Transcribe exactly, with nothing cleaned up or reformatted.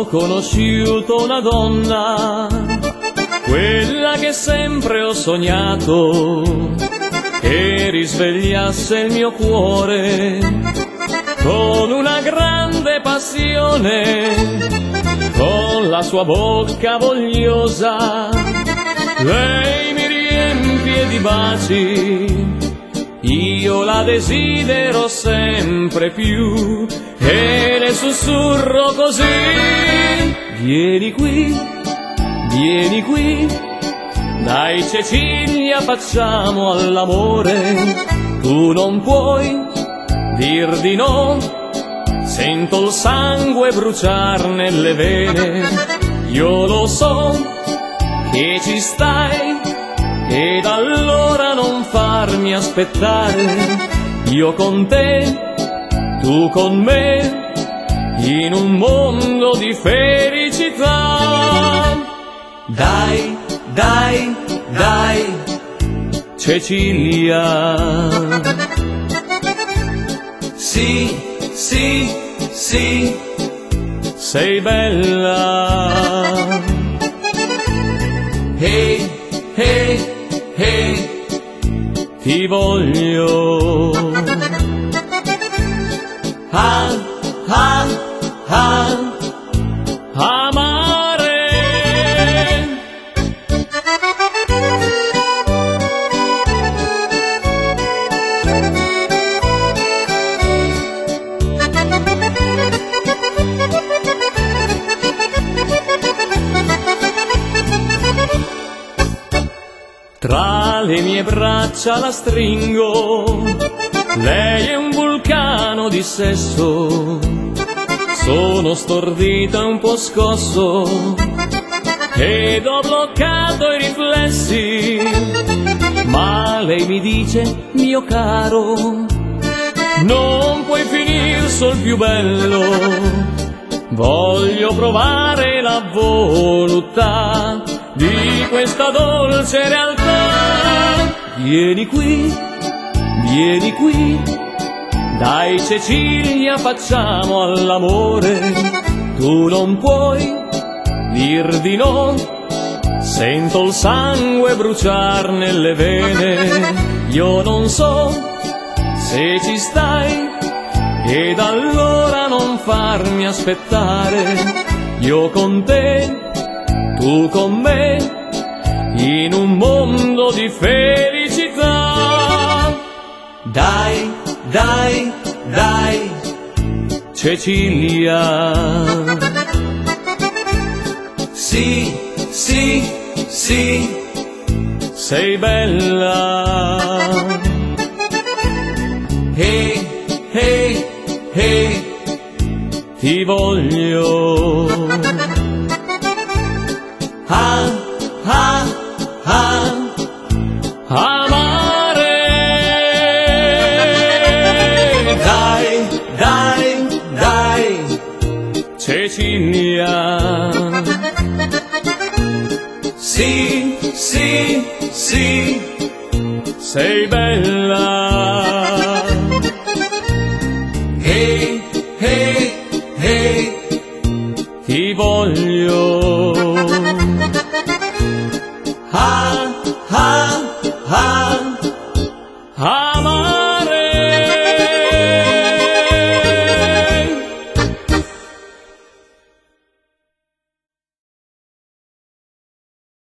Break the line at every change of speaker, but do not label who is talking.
conosciuto una donna, quella che sempre ho sognato, che risvegliasse il mio cuore con una grande passione, con la sua bocca vogliosa. Lei mi riempie di baci, io la desidero sempre più e le sussurro così: vieni qui, vieni qui, dai Cecilia facciamo all'amore. Tu non puoi dir di no, sento il sangue bruciar nelle vene. Io lo so che ci stai ed allora non farmi aspettare. Io con te, tu con me, in un mondo di felicità. Dai, dai, dai, Cecilia. Sì, sì, sì, sei bella. Hey, hey, hey, ti voglio. Ah, ah, ah, amare. Tra le mie braccia la stringo, lei è un vulcano di sesso. Sono stordito e un po' scosso ed ho bloccato i riflessi, ma lei mi dice: mio caro, non puoi finir sul più bello, voglio provare la voluttà di questa dolce realtà. Vieni qui, vieni qui, dai Cecilia facciamo all'amore. Tu non puoi dir di no, sento il sangue bruciar nelle vene. Io non so se ci stai ed allora non farmi aspettare. Io con te, tu con me, in un mondo di felicità. Dai, dai, dai, Cecilia. Sì, sì, sì, sei bella. Hey, hey, hey, ti voglio. Ah, ah, ah, amare. Dai, dai, dai, Cecilia. Sì, sì, sì, sei bella. Hey, hey, hey, ti voglio. Ah, ah, ah, amare.